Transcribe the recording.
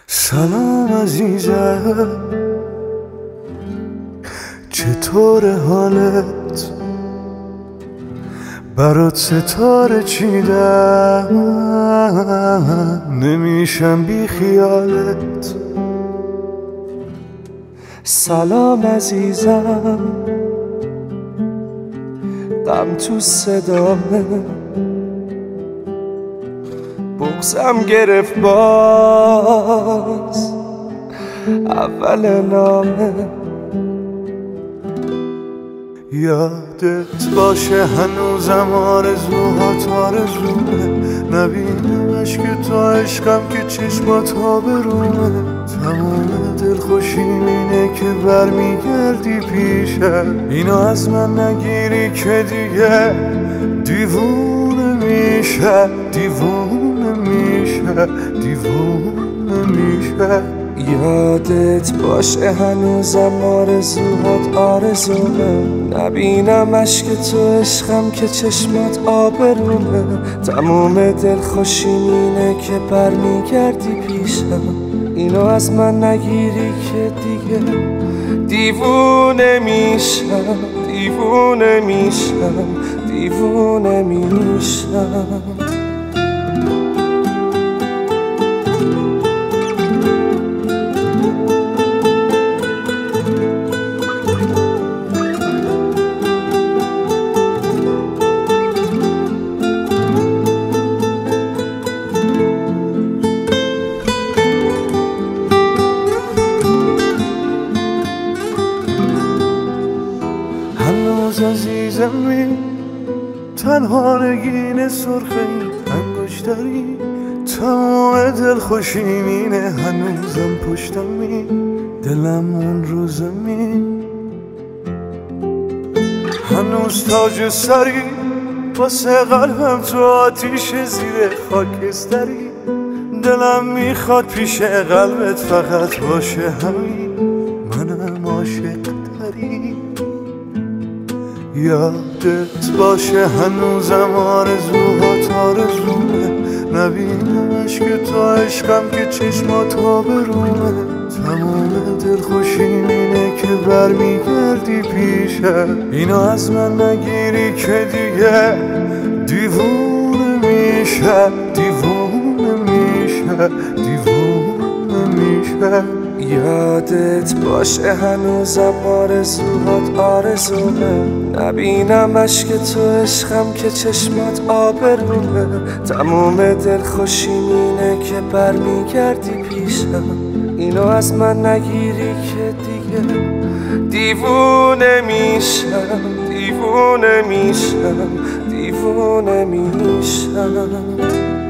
سلام عزیزم، چطور حالت؟ برات ستاره چیدم، نمیشم بی خیالت. سلام عزیزم، غم تو صدامه، بغضم گرفت باز اول نامه. یادت باشه هنوزم آرزوهات آرزومه، نبینمش که تو عشقم که چشمات آبرومه. تمام دلخوشیم اینه که برمیگردی پیشم، اینو از من نگیری که دیگه دیوونه میشه، دیوونه میشه، دیوونه میشه. یادت باشه هنوزم آرزوهات آرزومه، نبینمش که تو عشقم که چشمات آبرومه. تموم دلخوشیم اینه که برمیگردی پیشم، اینو از من نگیری که دیگه دیوونه میشم، دیوونه میشم، دیوونه میشم. هنوز عزیزمی، تنها نگین سرخ این انگشتری، تمام دلخوشیم اینه هنوزم پشتمی، دلم اون رو زمین. هنوز تاج سری واسه قلبم تو آتیش زیر خاکستری، دلم میخواد پیش قلبت فقط باشه همین، منم عاشق تری. یادت باشه هنوزم آرزوهات آرزومه، نبینمش که تو عشقم که چشمات آبرومه. تمام دلخوشیم اینه که برمیگردی پیشم، اینو از من نگیری که دیگه دیوونه میشه، دیوونه میشه، دیوونه میشه. یادت باشه هنوزم آرزوهات آرزومه، نبینمش که تو عشقم که چشمات آبرومه. تموم دلخوشیم اینه که برمیگردی پیشم، اینو از من نگیری که دیگه دیوونه میشم، دیوونه میشم، دیوونه میشم.